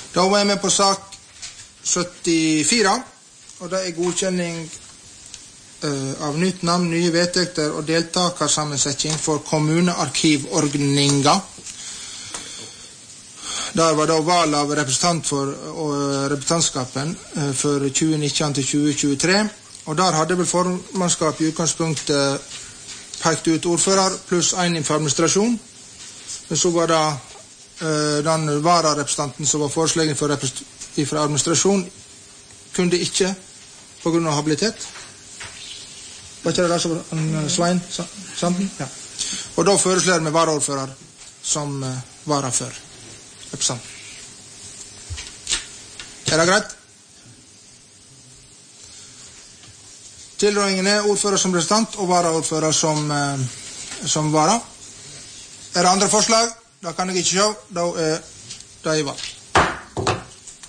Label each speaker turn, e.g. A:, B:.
A: Da var jeg med på sak 74, og det godkjenning av nytt navn, nye vedtekter og deltakersammensetning for kommunearkivordninga. Der var da valg av representant for representantskapen for 2019 til 2023, og der hadde vel formannskap i utgangspunktet pekt ut ordfører pluss en i administrasjon, men så var det den vararepresentanten som var foreslegen fra administrasjon kunne ikke på grunn av habilitet. Var ikke det der som Svein Sanden? Ja. Og da foreslår vi varaordfører som vara for representanten. Er det greit? Tilrådingen er ordfører som representant og varaordfører som vara. Er det andre forslag? Da kan jeg ikke se. Da er det i valg.